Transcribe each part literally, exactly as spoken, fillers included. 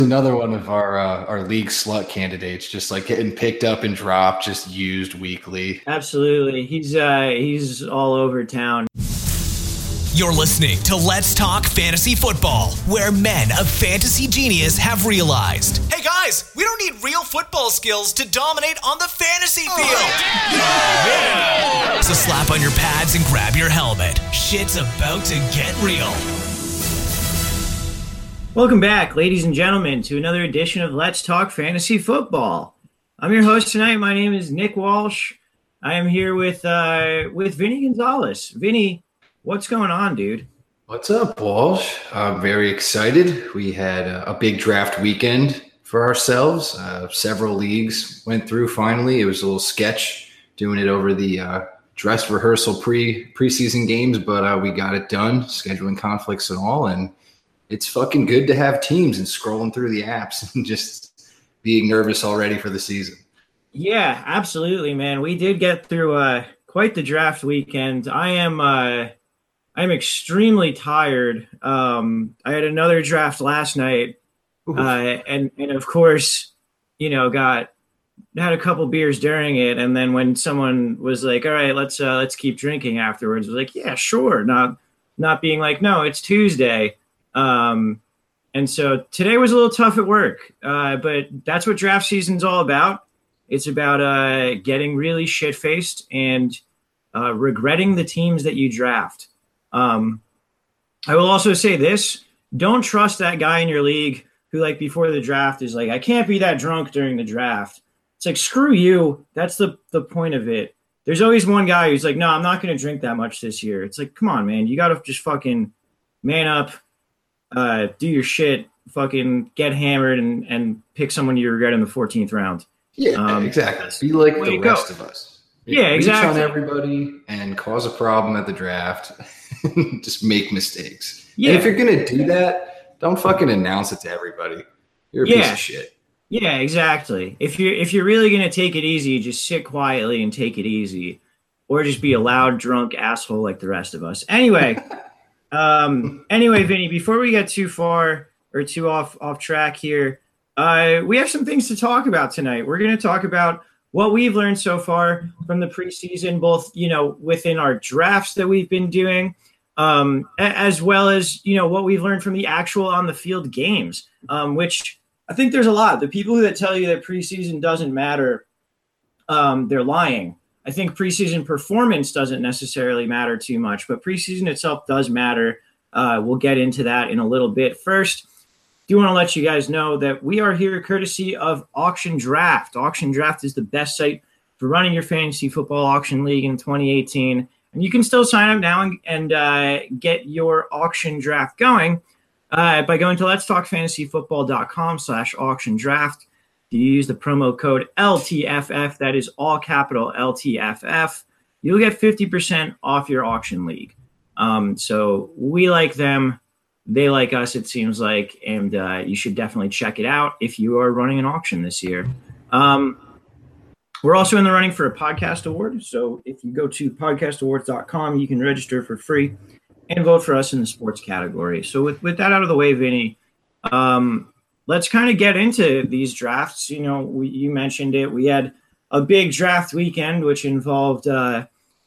another one of our uh, our league slut candidates, just like getting picked up and dropped, just used weekly. Absolutely. He's uh, he's all over town. You're listening to Let's Talk Fantasy Football, where men of fantasy genius have realized, hey guys, we don't need real football skills to dominate on the fantasy field. Oh, yeah. Yeah. So slap on your pads and grab your helmet. Shit's about to get real. Welcome back, ladies and gentlemen, to another edition of Let's Talk Fantasy Football. I'm your host tonight. My name is Nick Walsh. I am here with uh, with Vinny Gonzalez. Vinny, what's going on, dude? What's up, Walsh? I'm very excited. We had a, a big draft weekend for ourselves. Uh, several leagues went through finally. It was a little sketch doing it over the uh, dress rehearsal pre preseason games, but uh, we got it done, scheduling conflicts and all, and it's fucking good to have teams and scrolling through the apps and just being nervous already for the season. Yeah, absolutely, man. We did get through uh, quite the draft weekend. I am uh, I'm extremely tired. Um, I had another draft last night, uh, and and of course, you know, got had a couple beers during it, and then when someone was like, "All right, let's uh, let's keep drinking afterwards," I was like, "Yeah, sure." Not not being like, "No, it's Tuesday." Um, and so today was a little tough at work, uh, but that's what draft season's all about. It's about, uh, getting really shit-faced and, uh, regretting the teams that you draft. Um, I will also say this, don't trust that guy in your league who, like, before the draft is like, I can't be that drunk during the draft. It's like, screw you. That's the, the point of it. There's always one guy who's like, no, I'm not going to drink that much this year. It's like, come on, man, you got to just fucking man up. Uh, do your shit, fucking get hammered, and, and pick someone you regret in the fourteenth round. Yeah, um, exactly. Be like the rest go. of us. Yeah, Reach exactly. on everybody and cause a problem at the draft. Just make mistakes. Yeah. And if you're going to do that, don't fucking announce it to everybody. You're a yeah. piece of shit. Yeah, exactly. If you're, if you're really going to take it easy, just sit quietly and take it easy. Or just be a loud, drunk asshole like the rest of us. Anyway... Um, anyway, Vinny, before we get too far or too off, off track here, uh, we have some things to talk about tonight. We're going to talk about what we've learned so far from the preseason, both, you know, within our drafts that we've been doing, um, as well as, you know, what we've learned from the actual on the field games, um, which I think there's a lot. The people that tell you that preseason doesn't matter, um, they're lying. I think preseason performance doesn't necessarily matter too much, but preseason itself does matter. Uh, we'll get into that in a little bit. First, do want to let you guys know that we are here courtesy of Auction Draft. Auction Draft is the best site for running your fantasy football auction league in twenty eighteen. And you can still sign up now and, and uh, get your auction draft going uh, by going to letstalkfantasyfootball.com slash auction draft. You use the promo code L T F F, that is all capital L T F F, you'll get fifty percent off your auction league. Um, so we like them. They like us, it seems like, and uh, you should definitely check it out if you are running an auction this year. Um, we're also in the running for a podcast award. So if you go to podcast awards dot com, you can register for free and vote for us in the sports category. So with, with that out of the way, Vinny, um, let's kind of get into these drafts. You know, we, you mentioned it. We had a big draft weekend, which involved uh,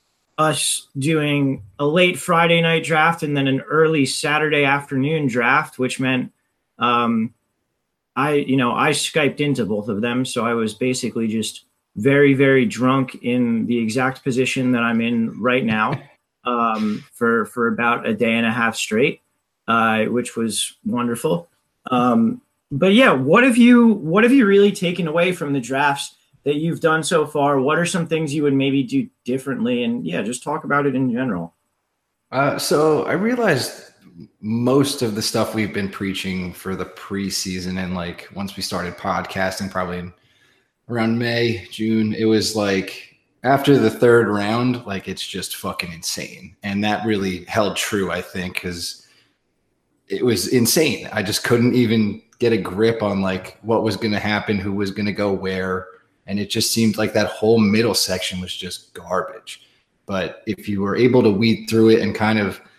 us doing a late Friday night draft and then an early Saturday afternoon draft, which meant um, I, you know, I Skyped into both of them. So I was basically just very, very drunk in the exact position that I'm in right now um, for, for about a day and a half straight, uh, which was wonderful. Um, But yeah, what have you what have you really taken away from the drafts that you've done so far? What are some things you would maybe do differently? And yeah, just talk about it in general. Uh, so I realized most of the stuff we've been preaching for the preseason and like once we started podcasting, probably in around May, June, it was like after the third round, like it's just fucking insane. And that really held true, I think, because it was insane. I just couldn't even get a grip on like what was going to happen, who was going to go where. And it just seemed like that whole middle section was just garbage. But if you were able to weed through it and kind of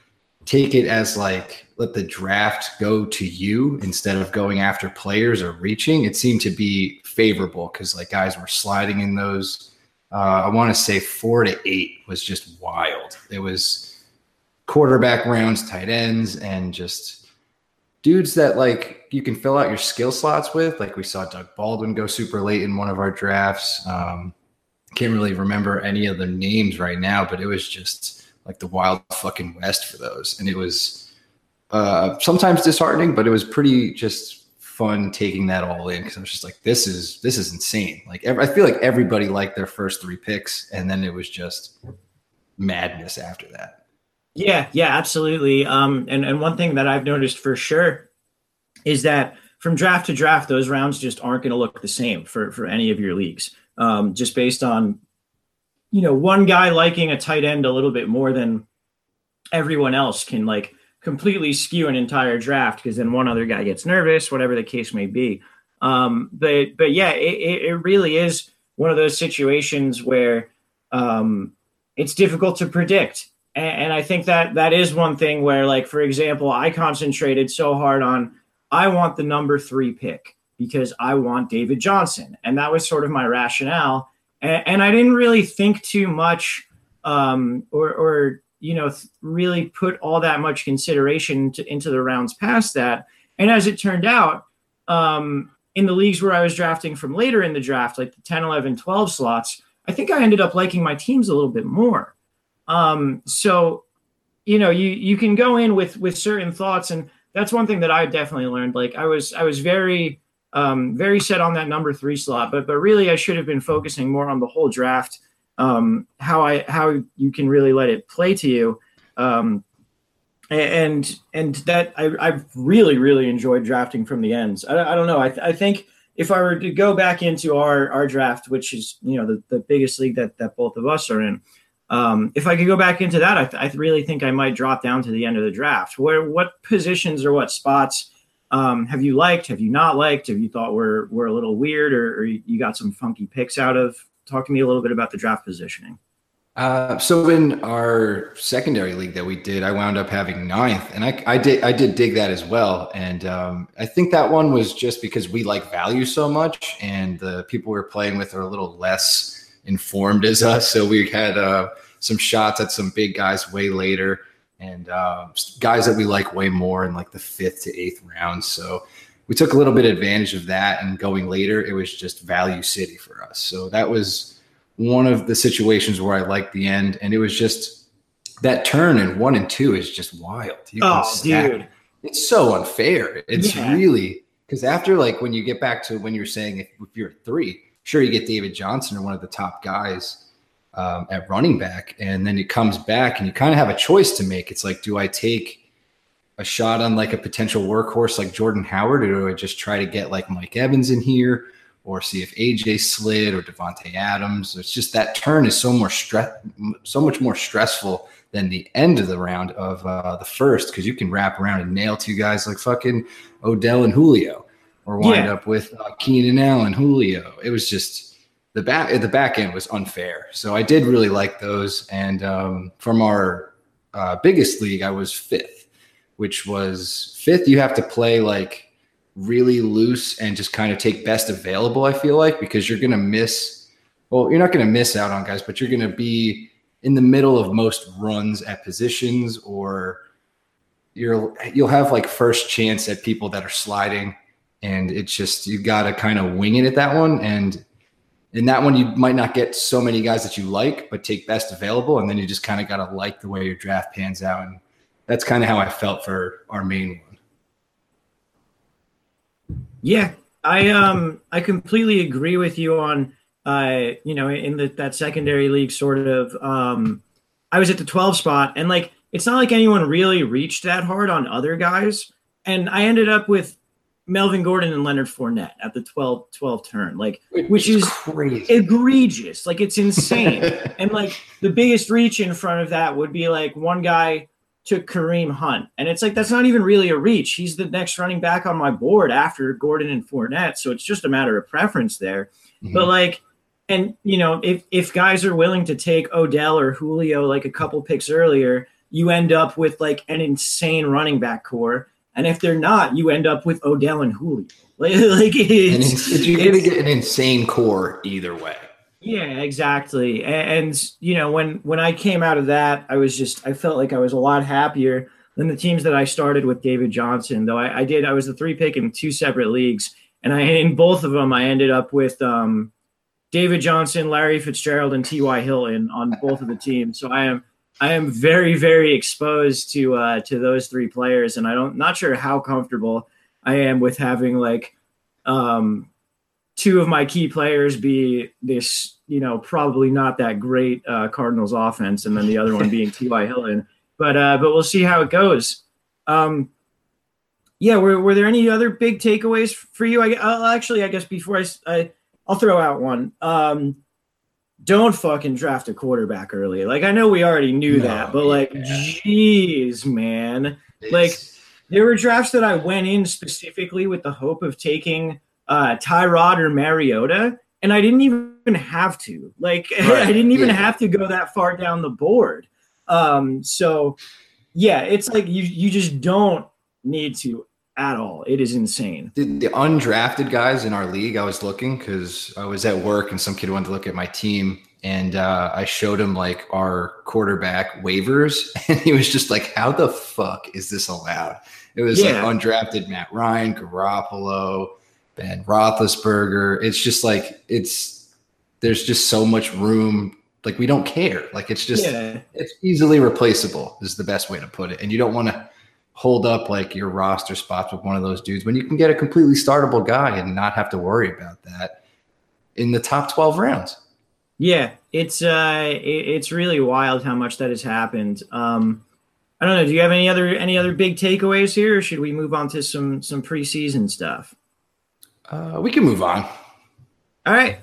take it as like, let the draft go to you instead of going after players or reaching, it seemed to be favorable because like guys were sliding in those. Uh, I want to say four to eight was just wild. It was quarterback rounds, tight ends, and just dudes that like you can fill out your skill slots with. Like we saw Doug Baldwin go super late in one of our drafts. Um, can't really remember any of the names right now, but it was just like the wild fucking west for those. And it was uh, sometimes disheartening, but it was pretty just fun taking that all in because I was just like, this is this is insane. Like every, I feel like everybody liked their first three picks, and then it was just madness after that. Yeah, yeah, absolutely. Um, and and one thing that I've noticed for sure is that from draft to draft, those rounds just aren't going to look the same for for any of your leagues. Um, just based on, you know, one guy liking a tight end a little bit more than everyone else can like completely skew an entire draft because then one other guy gets nervous, whatever the case may be. Um, but but yeah, it, it really is one of those situations where um, it's difficult to predict. And, and I think that that is one thing where, like, for example, I concentrated so hard on I want the number three pick because I want David Johnson. And that was sort of my rationale. And, and I didn't really think too much um, or, or you know, th- really put all that much consideration to, into the rounds past that. And as it turned out, um, in the leagues where I was drafting from later in the draft, like the ten, eleven, twelve slots, I think I ended up liking my teams a little bit more. Um, so, you know, you, you can go in with, with certain thoughts. And that's one thing that I definitely learned. Like I was, I was very, um, very set on that number three slot, but, but really I should have been focusing more on the whole draft. Um, how I how you can really let it play to you, um, and and that I I've really really enjoyed drafting from the ends. I, I don't know. I I think if I were to go back into our our draft, which is you know the, the biggest league that that both of us are in, um, if I could go back into that, I th- I really think I might drop down to the end of the draft. Where what positions or what spots um, have you liked? Have you not liked? Have you thought were were a little weird, or, or you got some funky picks out of? Talk to me a little bit about the draft positioning. Uh, so in our secondary league that we did, I wound up having ninth, and I, I did I did dig that as well. And um, I think that one was just because we like value so much, and the people we were playing with are a little less informed as us. So we had uh, some shots at some big guys way later, and uh, guys that we like way more in like the fifth to eighth rounds. So we took a little bit of advantage of that, and going later, it was just value city for us. So that was one of the situations where I liked the end, and it was just that turn in one and two is just wild. You oh, dude. It's so unfair. It's yeah. really – because after, like, when you get back to when you're saying if, if you're at three, sure, you get David Johnson or one of the top guys um, at running back, and then it comes back, and you kind of have a choice to make. It's like, do I take – a shot on like a potential workhorse like Jordan Howard, or do I just try to get like Mike Evans in here or see if A J slid or Devontae Adams? It's just that turn is so more stress, so much more stressful than the end of the round of uh, the first, because you can wrap around and nail two guys like fucking Odell and Julio, or wind yeah. up with uh, Keenan Allen, Julio. It was just the back the back end was unfair. So I did really like those. And um, from our uh, biggest league, I was fifth. Which was fifth, you have to play like really loose and just kind of take best available, I feel like, because you're going to miss, well, you're not going to miss out on guys, but you're going to be in the middle of most runs at positions, or you're, you'll have like first chance at people that are sliding, and it's just, you got to kind of wing it at that one. And in that one, you might not get so many guys that you like, but take best available. And then you just kind of got to like the way your draft pans out. And that's kind of how I felt for our main one. Yeah, I um I completely agree with you on uh you know in the that secondary league sort of um I was at the twelve spot, and like it's not like anyone really reached that hard on other guys, and I ended up with Melvin Gordon and Leonard Fournette at the twelve twelve turn, like which, which is crazy. Egregious, like it's insane. And like the biggest reach in front of that would be like one guy took Kareem Hunt. And it's like, that's not even really a reach. He's the next running back on my board after Gordon and Fournette. So it's just a matter of preference there. Mm-hmm. But like, and you know, if, if guys are willing to take Odell or Julio, like a couple picks earlier, you end up with like an insane running back core. And if they're not, you end up with Odell and Julio. Like, like it's, it's, you're going to get an insane core either way. Yeah, exactly. And, and, you know, when, when I came out of that, I was just, I felt like I was a lot happier than the teams that I started with David Johnson, though I, I did, I was the three pick in two separate leagues. And I, in both of them, I ended up with um, David Johnson, Larry Fitzgerald, and T Y Hilton on both of the teams. So I am, I am very, very exposed to, uh, to those three players. And I don't, not sure how comfortable I am with having like, um, two of my key players be this, you know, probably not that great uh, Cardinals offense, and then the other one being T Y Hilton. But uh, but we'll see how it goes. Um, yeah, were were there any other big takeaways for you? I I'll actually, I guess before I, I I'll throw out one. Um, don't fucking draft a quarterback early. Like I know we already knew no, that, but like, yeah. geez, man, it's... like there were drafts that I went in specifically with the hope of taking uh, Tyrod or Mariota, and I didn't even have to. Like, right. I didn't even yeah. have to go that far down the board. Um, so, yeah, it's like you you just don't need to at all. It is insane. The, the undrafted guys in our league, I was looking because I was at work and some kid wanted to look at my team, and uh, I showed him like our quarterback waivers, and he was just like, "How the fuck is this allowed?" It was yeah. like undrafted Matt Ryan, Garoppolo, Ben Roethlisberger. It's just like it's there's just so much room. Like we don't care. Like it's just yeah. it's easily replaceable is the best way to put it. And you don't want to hold up like your roster spots with one of those dudes when you can get a completely startable guy and not have to worry about that in the top twelve rounds. Yeah, it's uh, it, it's really wild how much that has happened. Um, I don't know. Do you have any other any other big takeaways here, or should we move on to some some preseason stuff? Uh, we can move on. All right.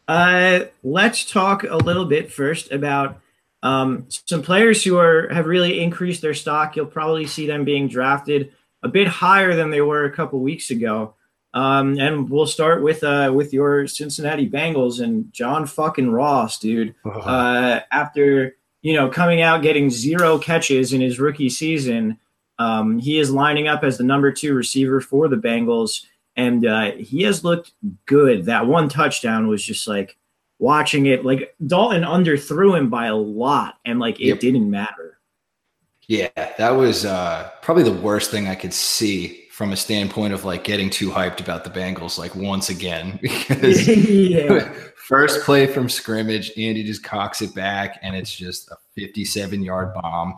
Uh, let's talk a little bit first about um, some players who are have really increased their stock. You'll probably see them being drafted a bit higher than they were a couple weeks ago. Um, and we'll start with uh, with your Cincinnati Bengals and John fucking Ross, dude. Uh, after you know coming out getting zero catches in his rookie season, um, he is lining up as the number two receiver for the Bengals. And uh, he has looked good. That one touchdown was just like watching it. Like Dalton underthrew him by a lot, and like it yep. didn't matter. Yeah, that was uh, probably the worst thing I could see from a standpoint of like getting too hyped about the Bengals. Like once again, because yeah. first play from scrimmage, Andy just cocks it back, and it's just a fifty-seven yard bomb.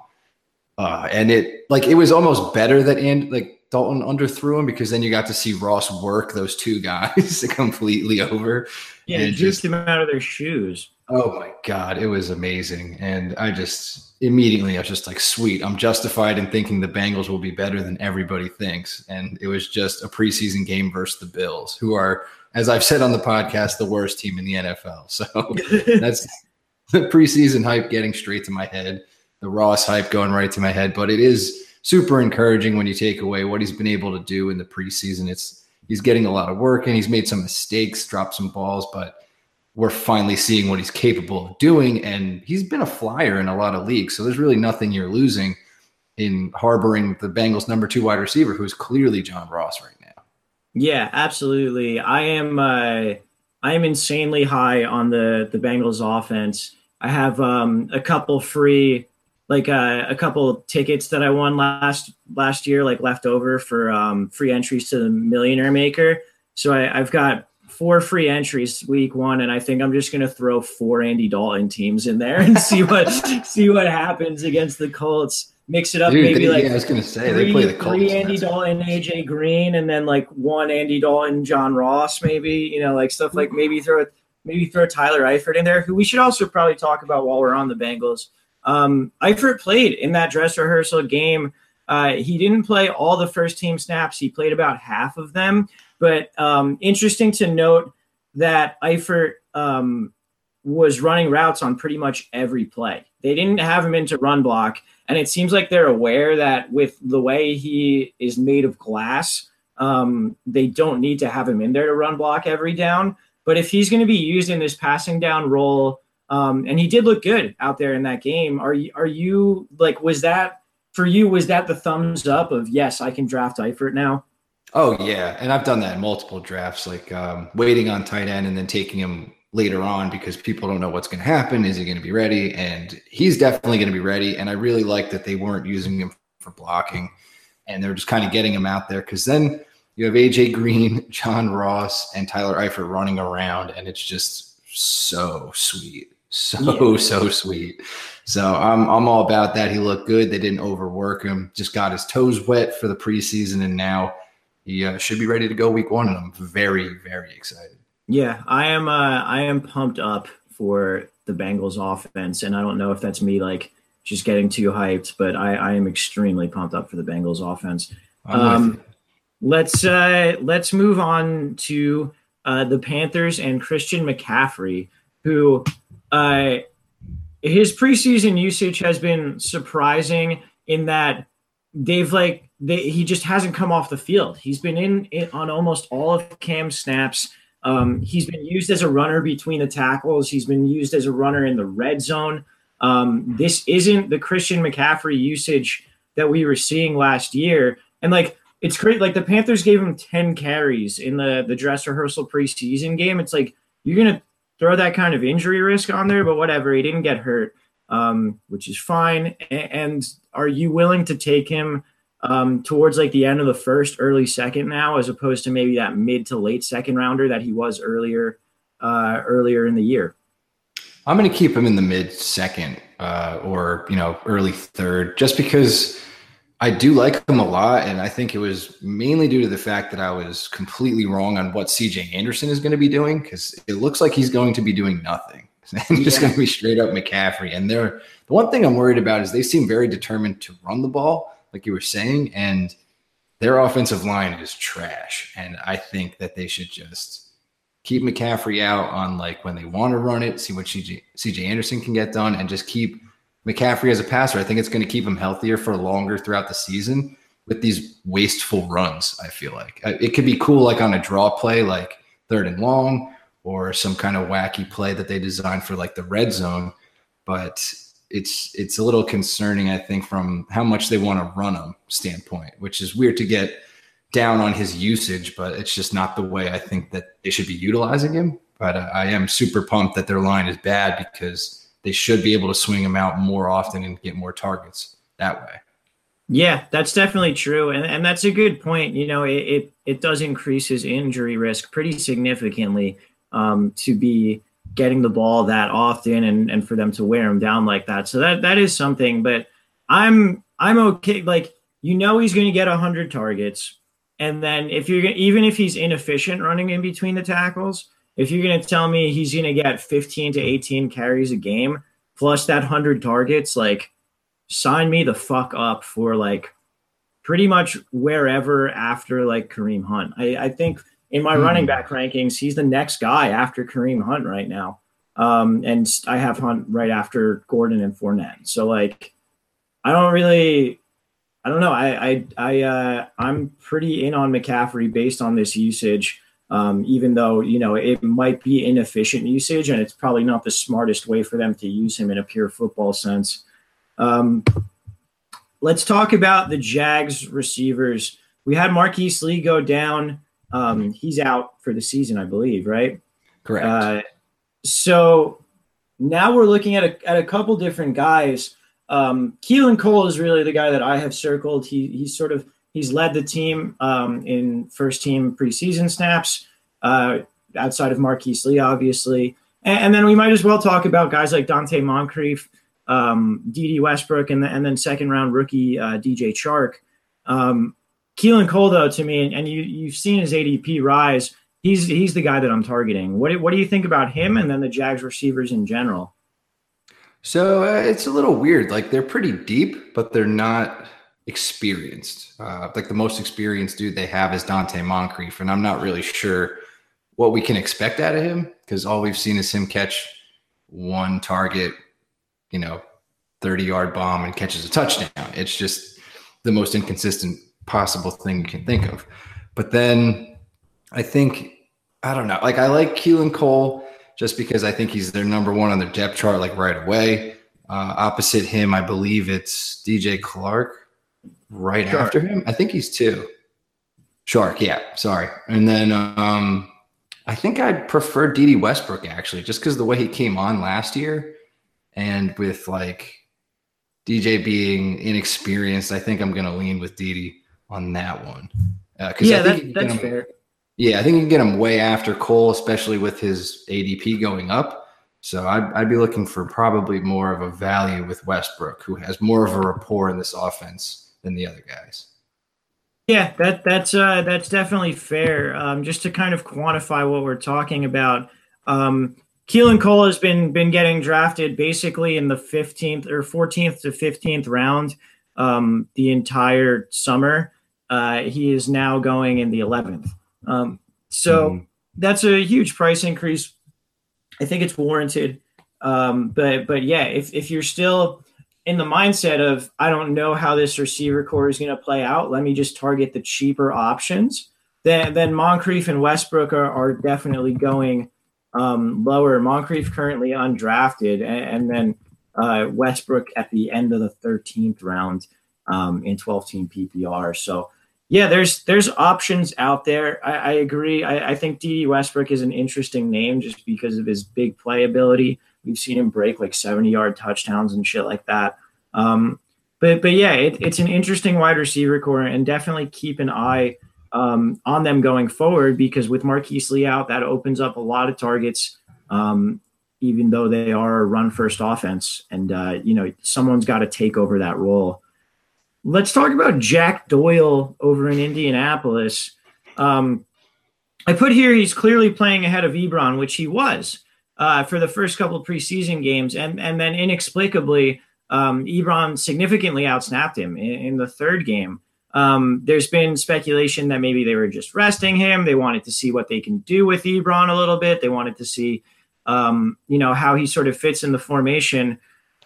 Uh, and it like it was almost better that Andy like. Dalton underthrew him because then you got to see Ross work those two guys completely over. Yeah, and just them out of their shoes. Oh my God, it was amazing. And I just immediately I was just like, sweet, I'm justified in thinking the Bengals will be better than everybody thinks. And it was just a preseason game versus the Bills, who are, as I've said on the podcast, the worst team in the N F L. So that's the preseason hype getting straight to my head, the Ross hype going right to my head. But it is super encouraging when you take away what he's been able to do in the preseason. It's he's getting a lot of work and he's made some mistakes, dropped some balls, but we're finally seeing what he's capable of doing. And he's been a flyer in a lot of leagues. So there's really nothing you're losing in harboring the Bengals number two wide receiver, who's clearly John Ross right now. Yeah, absolutely. I am uh, I am insanely high on the, the Bengals offense. I have um, a couple free like uh, a couple tickets that I won last last year, like left over for um, free entries to the Millionaire Maker. So I, I've got four free entries week one, and I think I'm just going to throw four Andy Dalton teams in there and see what see what happens against the Colts. Mix it up, Dude, maybe they, like yeah, I was going to say three, they play the Colts. Three Andy Dalton, A J Green, and then like one Andy Dalton, John Ross, maybe you know, like stuff like maybe throw maybe throw Tyler Eifert in there, who we should also probably talk about while we're on the Bengals. Um, Eifert played in that dress rehearsal game. Uh, he didn't play all the first team snaps. He played about half of them, but um, interesting to note that Eifert um, was running routes on pretty much every play. They didn't have him into run block, and it seems like they're aware that with the way he is made of glass, um, they don't need to have him in there to run block every down. But if he's going to be used in this passing down role, Um, and he did look good out there in that game. Are you, are you like, was that for you, was that the thumbs up of, yes, I can draft Eifert now? Oh, yeah. And I've done that in multiple drafts, like um, waiting on tight end and then taking him later on because people don't know what's going to happen. Is he going to be ready? And he's definitely going to be ready. And I really like that they weren't using him for blocking and they're just kind of getting him out there because then you have A J Green, John Ross, and Tyler Eifert running around, and it's just so sweet. So, yeah. so sweet. So I'm I'm all about that. He looked good. They didn't overwork him. Just got his toes wet for the preseason, and now he uh, should be ready to go week one, and I'm very, very excited. Yeah, I am uh, I am pumped up for the Bengals offense, and I don't know if that's me like just getting too hyped, but I, I am extremely pumped up for the Bengals offense. Um, let's uh, let's move on to uh, the Panthers and Christian McCaffrey, who uh, his preseason usage has been surprising in that they've like they, he just hasn't come off the field. He's been in, in on almost all of Cam's snaps. Um, he's been used as a runner between the tackles. He's been used as a runner in the red zone. Um, this isn't the Christian McCaffrey usage that we were seeing last year. And like, it's great. Like the Panthers gave him ten carries in the, the dress rehearsal preseason game. It's like, you're going to throw that kind of injury risk on there, but whatever. He didn't get hurt, um, which is fine. And are you willing to take him um, towards like the end of the first, early second now, as opposed to maybe that mid to late second rounder that he was earlier, uh, earlier in the year? I'm going to keep him in the mid second uh, or, you know, early third, just because I do like him a lot. And I think it was mainly due to the fact that I was completely wrong on what C J Anderson is going to be doing, because it looks like he's going to be doing nothing. He's just going to be straight up McCaffrey. And they're, the one thing I'm worried about is they seem very determined to run the ball, like you were saying, and their offensive line is trash. And I think that they should just keep McCaffrey out on like when they want to run it, see what C J, C J Anderson can get done, and just keep McCaffrey as a passer. I think it's going to keep him healthier for longer throughout the season with these wasteful runs, I feel like. It could be cool like on a draw play, like third and long, or some kind of wacky play that they designed for like the red zone. But it's it's a little concerning, I think, from how much they want to run him standpoint, which is weird to get down on his usage, but it's just not the way I think that they should be utilizing him. But uh, I am super pumped that their line is bad because they should be able to swing him out more often and get more targets that way. Yeah, that's definitely true. And and that's a good point. You know, it it, it does increase his injury risk pretty significantly um, to be getting the ball that often and, and for them to wear him down like that. So that that is something, but I'm, I'm okay. Like, you know, he's going to get a hundred targets. And then if you're even if he's inefficient running in between the tackles, if you're going to tell me he's going to get fifteen to eighteen carries a game plus that one hundred targets, like sign me the fuck up for like pretty much wherever after like Kareem Hunt. I, I think in my mm. running back rankings, he's the next guy after Kareem Hunt right now. Um, and I have Hunt right after Gordon and Fournette. So like, I don't really – I don't know. I, I, I, uh, I'm pretty in on McCaffrey based on this usage, um, even though, you know, it might be inefficient usage and it's probably not the smartest way for them to use him in a pure football sense. Um, let's talk about the Jags receivers. We had Marquise Lee go down. Um, he's out for the season, I believe, right? Correct. Uh, so now we're looking at a, at a couple different guys. Um, Keelan Cole is really the guy that I have circled. He he's sort of he's led the team um, in first team preseason snaps uh, outside of Marquise Lee, obviously. And, and then we might as well talk about guys like Dante Moncrief, um, D D Westbrook, and, the, and then second round rookie uh, D J Chark. Um, Keelan Cole, though, to me, and, and you you've seen his A D P rise. He's he's the guy that I'm targeting. What what do you think about him and then the Jags receivers in general? So uh, it's a little weird. Like they're pretty deep, but they're not experienced. Uh, like the most experienced dude they have is Dante Moncrief, and I'm not really sure what we can expect out of him because all we've seen is him catch one target, you know, thirty-yard bomb and catches a touchdown. It's just the most inconsistent possible thing you can think of. But then I think, I don't know, like I like Keelan Cole. just because I think he's their number one on their depth chart, like right away. Uh, opposite him, I believe it's D J Clark right Shark. after him. I think he's two. Shark, yeah, sorry. And then um, I think I'd prefer D D Westbrook, actually, just because the way he came on last year and with like D J being inexperienced, I think I'm going to lean with D D on that one. Uh, yeah, I think that, that's him, fair. Yeah, I think you can get him way after Cole, especially with his A D P going up. So I'd, I'd be looking for probably more of a value with Westbrook, who has more of a rapport in this offense than the other guys. Yeah, that that's uh, that's definitely fair. Um, just to kind of quantify what we're talking about, um, Keelan Cole has been been getting drafted basically in the fifteenth or fourteenth to fifteenth round um, the entire summer. Uh, he is now going in the eleventh. Um, so mm-hmm. that's a huge price increase. I think it's warranted. Um, but, but yeah, if, if you're still in the mindset of, I don't know how this receiver core is going to play out, let me just target the cheaper options, then, then Moncrief and Westbrook are, are definitely going um, lower. Moncrief currently undrafted, and, and then uh, Westbrook at the end of the thirteenth round um, in twelve team P P R. So yeah, there's there's options out there. I, I agree. I, I think D D Westbrook is an interesting name just because of his big playability. We've seen him break like seventy-yard touchdowns and shit like that. Um, but but yeah, it, it's an interesting wide receiver core, and definitely keep an eye um, on them going forward, because with Marquise Lee out, that opens up a lot of targets, um, even though they are a run-first offense. And, uh, you know, someone's got to take over that role. Let's talk about Jack Doyle over in Indianapolis. Um, I put here he's clearly playing ahead of Ebron, which he was uh, for the first couple of preseason games. And, and then inexplicably, um, Ebron significantly outsnapped him in, in the third game. Um, there's been speculation that maybe they were just resting him. They wanted to see what they can do with Ebron a little bit. They wanted to see, um, you know, how he sort of fits in the formation.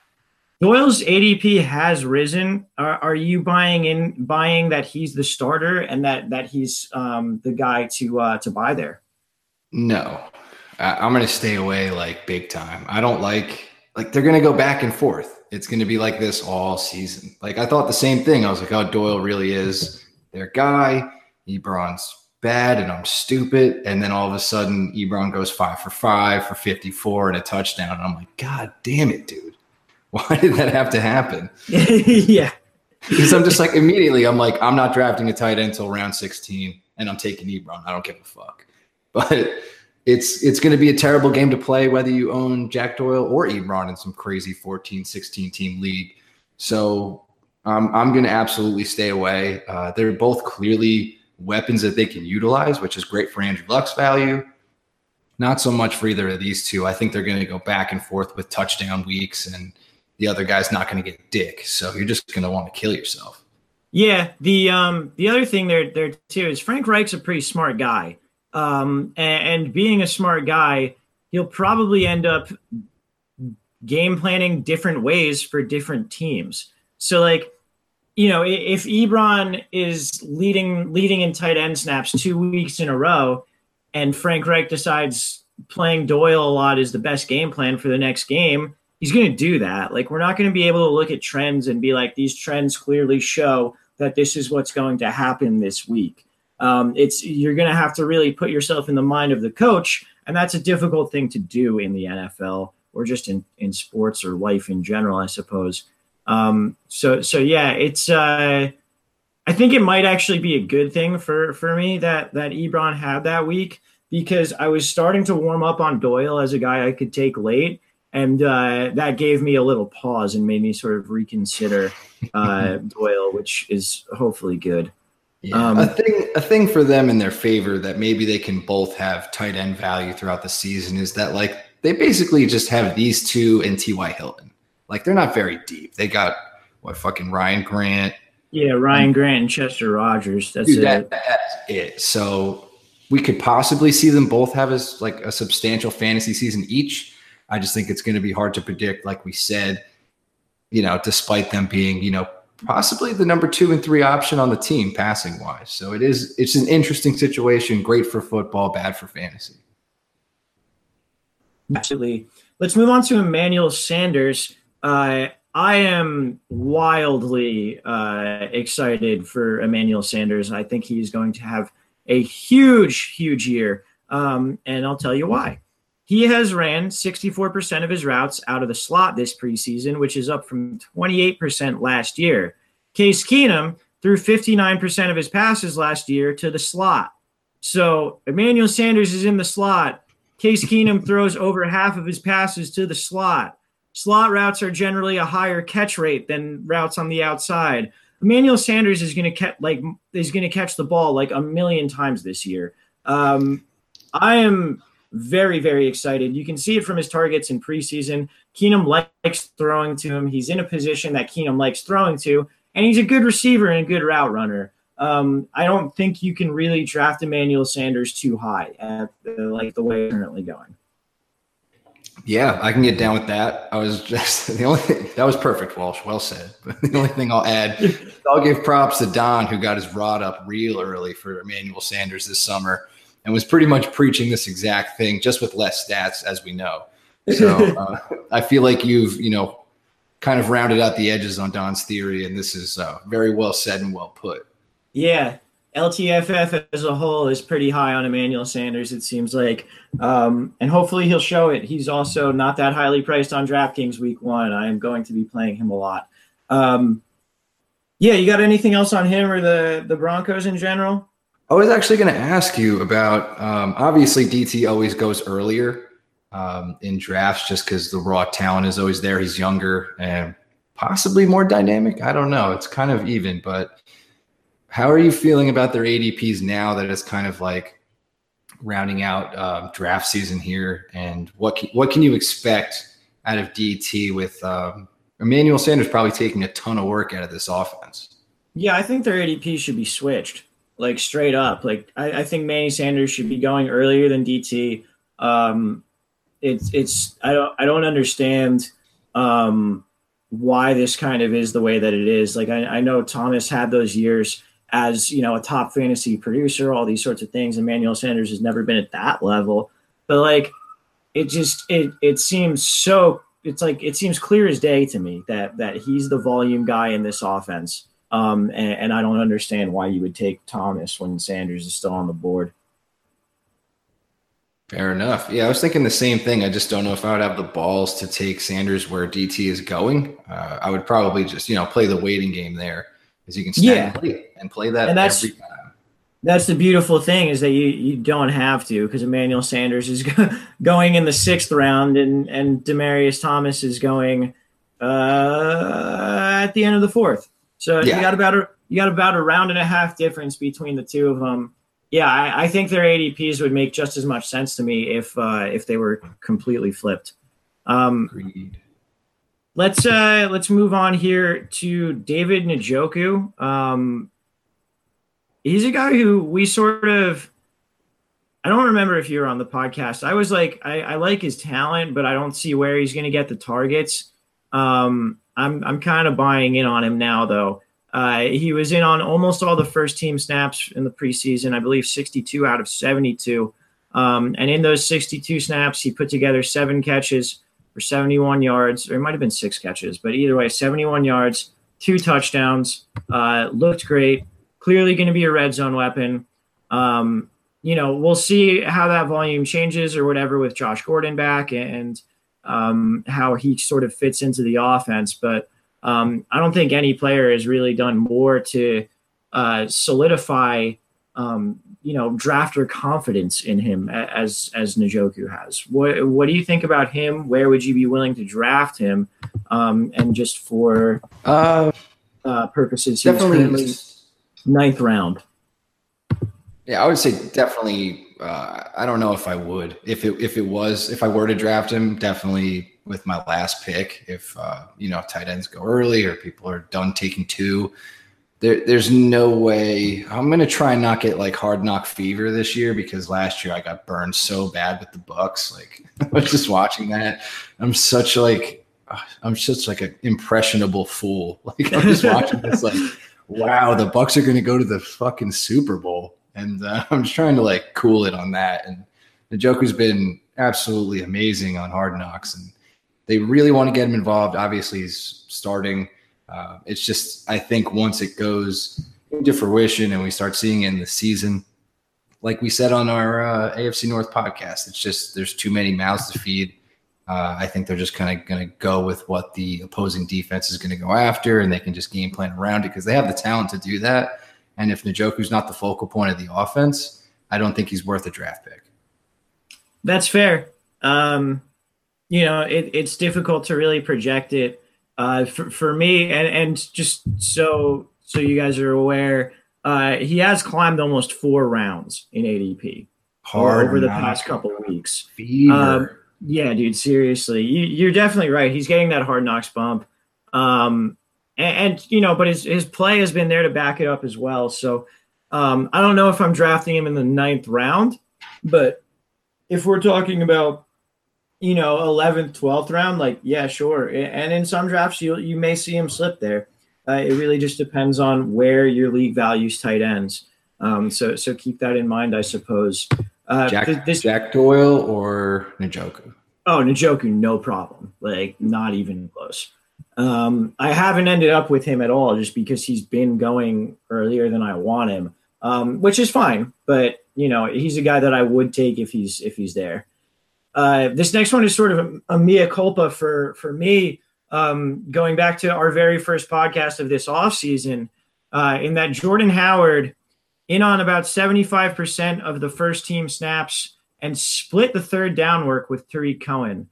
Doyle's A D P has risen. Are, are you buying in, buying that he's the starter and that that he's um, the guy to uh, to buy there? No, I, I'm going to stay away like big time. I don't like like they're going to go back and forth. It's going to be like this all season. Like I thought the same thing. I was like, oh, Doyle really is their guy. Ebron's bad and I'm stupid. And then all of a sudden, Ebron goes five for five for fifty-four and a touchdown. And I'm like, God damn it, dude. Why did that have to happen? Yeah. Because I'm just like, immediately, I'm like, I'm not drafting a tight end until round sixteen, and I'm taking Ebron. I don't give a fuck. But it's it's going to be a terrible game to play, whether you own Jack Doyle or Ebron in some crazy fourteen, sixteen team league. So um, I'm going to absolutely stay away. Uh, they're both clearly weapons that they can utilize, which is great for Andrew Luck's value. Not so much for either of these two. I think they're going to go back and forth with touchdown weeks, and the other guy's not going to get dick. So you're just going to want to kill yourself. Yeah. The um, the other thing there, there too is Frank Reich's a pretty smart guy. Um, and, and being a smart guy, he'll probably end up game planning different ways for different teams. So like, you know, if Ebron is leading, leading in tight end snaps two weeks in a row, and Frank Reich decides playing Doyle a lot is the best game plan for the next game, he's going to do that. Like, we're not going to be able to look at trends and be like, these trends clearly show that this is what's going to happen this week. Um, it's you're going to have to really put yourself in the mind of the coach, and that's a difficult thing to do in the N F L or just in, in sports or life in general, I suppose. Um, so, so yeah, it's uh, I think it might actually be a good thing for, for me that, that Ebron had that week, because I was starting to warm up on Doyle as a guy I could take late. And uh, that gave me a little pause and made me sort of reconsider uh, Doyle, which is hopefully good. Yeah, um, a thing, a thing for them in their favor that maybe they can both have tight end value throughout the season is that, like, they basically just have these two and T Y Hilton. Like, they're not very deep. They got what fucking Ryan Grant. Yeah, Ryan Grant and Chester Rogers. That's dude, it. That, that's it. So we could possibly see them both have as like a substantial fantasy season each. I just think it's going to be hard to predict, like we said, you know, despite them being, you know, possibly the number two and three option on the team passing wise. So it is, it's an interesting situation. Great for football, bad for fantasy. Absolutely. Let's move on to Emmanuel Sanders. Uh, I am wildly uh, excited for Emmanuel Sanders. I think he's going to have a huge, huge year, um, and I'll tell you why. He has ran sixty-four percent of his routes out of the slot this preseason, which is up from twenty-eight percent last year. Case Keenum threw fifty-nine percent of his passes last year to the slot. So Emmanuel Sanders is in the slot. Case Keenum throws over half of his passes to the slot. Slot routes are generally a higher catch rate than routes on the outside. Emmanuel Sanders is going to catch like is going to catch the ball like a million times this year. Um, I am very, very excited. You can see it from his targets in preseason. Keenum likes throwing to him. He's in a position that Keenum likes throwing to, and he's a good receiver and a good route runner. Um, I don't think you can really draft Emmanuel Sanders too high at the, like the way it's currently going. Yeah, I can get down with that. I was just the only thing that was perfect, Walsh. Well said. But the only thing I'll add, I'll give props to Don, who got his rod up real early for Emmanuel Sanders this summer and was pretty much preaching this exact thing, just with less stats, as we know. So uh, I feel like you've, you know, kind of rounded out the edges on Don's theory, and this is uh, very well said and well put. Yeah, L T F F as a whole is pretty high on Emmanuel Sanders, it seems like. Um, and hopefully he'll show it. He's also not that highly priced on DraftKings week one. I am going to be playing him a lot. Um, yeah, you got anything else on him or the, the Broncos in general? I was actually going to ask you about, um, obviously D T always goes earlier um, in drafts just because the raw talent is always there. He's younger and possibly more dynamic. I don't know. It's kind of even, but how are you feeling about their A D Ps now that it's kind of like rounding out uh, draft season here? And what can, what can you expect out of D T with um, Emmanuel Sanders probably taking a ton of work out of this offense? Yeah, I think their A D P should be switched, like straight up. Like I, I think Manny Sanders should be going earlier than D T. Um, it's it's I don't I don't understand um, why this kind of is the way that it is. Like I, I know Thomas had those years as, you know, a top fantasy producer, all these sorts of things. Emmanuel Sanders has never been at that level, but like, it just, it, it seems so, it's like, it seems clear as day to me that, that he's the volume guy in this offense. Um, and, and I don't understand why you would take Thomas when Sanders is still on the board. Fair enough. Yeah, I was thinking the same thing. I just don't know if I would have the balls to take Sanders where D T is going. Uh, I would probably just, you know, play the waiting game there. Because you can stand yeah. and, play, and play that and that's, every time. That's the beautiful thing is that you, you don't have to, because Emmanuel Sanders is going in the sixth round and, and Demaryius Thomas is going uh, at the end of the fourth. So yeah. you got about a you got about a round and a half difference between the two of them. Yeah, I, I think their A D Ps would make just as much sense to me if uh, if they were completely flipped. Um, Agreed. Let's uh, let's move on here to David Njoku. Um, he's a guy who we sort of – I don't remember if you were on the podcast. I was like, I, I like his talent, but I don't see where he's going to get the targets. Um, I'm I'm kind of buying in on him now, though. Uh, he was in on almost all the first-team snaps in the preseason, I believe sixty-two out of seventy-two. Um, and in those sixty-two snaps, he put together seven catches for seventy-one yards, or it might have been six catches, but either way, seventy-one yards, two touchdowns, uh, looked great, clearly going to be a red zone weapon. Um, you know, we'll see how that volume changes or whatever with Josh Gordon back and um, how he sort of fits into the offense. But um, I don't think any player has really done more to uh, solidify um, you know, drafter confidence in him as as Njoku has. What what do you think about him? Where would you be willing to draft him? Um, and just for uh, uh, purposes, definitely ninth round. Yeah, I would say definitely. Uh, I don't know if I would if it if it was if I were to draft him, definitely with my last pick. If uh, you know, tight ends go early or people are done taking two. There, there's no way. I'm going to try and not get like hard knock fever this year because last year I got burned so bad with the Bucks. Like I was just watching that. I'm such like, I'm such like an impressionable fool. Like I'm just watching this like, wow, the Bucks are going to go to the fucking Super Bowl. And uh, I'm just trying to like cool it on that. And Njoku's been absolutely amazing on Hard Knocks, and they really want to get him involved. Obviously, he's starting. Uh, it's just, I think once it goes into fruition and we start seeing it in the season, like we said on our uh, A F C North podcast, it's just there's too many mouths to feed. Uh, I think they're just kind of going to go with what the opposing defense is going to go after, and they can just game plan around it because they have the talent to do that. And if Njoku's not the focal point of the offense, I don't think he's worth a draft pick. That's fair. Um, you know, it, it's difficult to really project it uh, for, for me. And, and just so so you guys are aware, uh, he has climbed almost four rounds in A D P Hard over the knock. past couple of weeks. Fever. Um, yeah, dude, seriously. You, you're definitely right. He's getting that Hard Knocks bump. Um, and, and, you know, but his, his play has been there to back it up as well. So um, I don't know if I'm drafting him in the ninth round, but if we're talking about, you know, eleventh, twelfth round, like, yeah, sure. And in some drafts, you you may see him slip there. Uh, it really just depends on where your league values tight ends. Um, so so keep that in mind, I suppose. Uh, Jack, this, Jack Doyle or Njoku? Oh, Njoku, no problem. Like, not even close. Um, I haven't ended up with him at all just because he's been going earlier than I want him, um, which is fine. But, you know, he's a guy that I would take if he's if he's there. Uh, this next one is sort of a, a mea culpa for, for me. Um, going back to our very first podcast of this offseason, uh, in that Jordan Howard in on about seventy-five percent of the first team snaps and split the third down work with Tariq Cohen.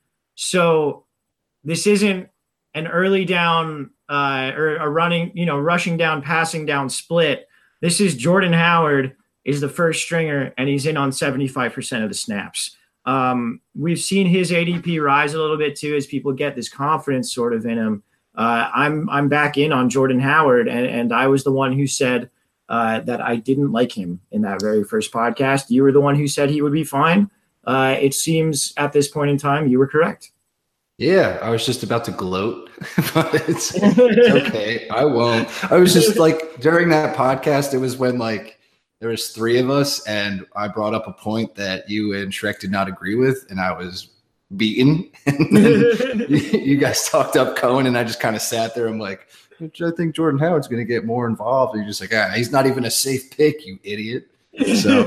So this isn't an early down uh, or a running, you know, rushing down, passing down split. This is Jordan Howard is the first stringer, and he's in on seventy-five percent of the snaps. Um, we've seen his A D P rise a little bit too as people get this confidence sort of in him. Uh, I'm I'm back in on Jordan Howard, and, and I was the one who said uh, that I didn't like him in that very first podcast. You were the one who said he would be fine. Uh, it seems at this point in time you were correct. Yeah, I was just about to gloat, but it's, it's okay. I won't. I was just like during that podcast, it was when like there was three of us, and I brought up a point that you and Shrek did not agree with, and I was beaten. And then you, you guys talked up Cohen, and I just kind of sat there. I'm like, I think Jordan Howard's going to get more involved. And you're just like, ah, he's not even a safe pick, you idiot. So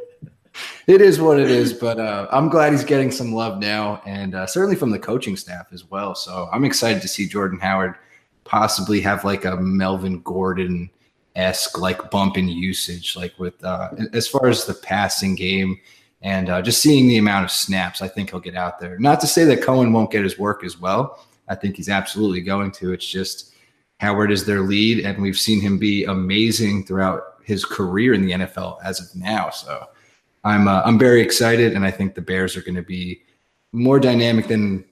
it is what it is, but uh, I'm glad he's getting some love now, and uh, certainly from the coaching staff as well. So I'm excited to see Jordan Howard possibly have like a Melvin Gordon-esque like bump in usage, like with uh, as far as the passing game and uh, just seeing the amount of snaps. I think he'll get out there. Not to say that Cohen won't get his work as well. I think he's absolutely going to. It's just Howard is their lead, and we've seen him be amazing throughout his career in the N F L as of now. So I'm uh, I'm very excited, and I think the Bears are going to be more dynamic than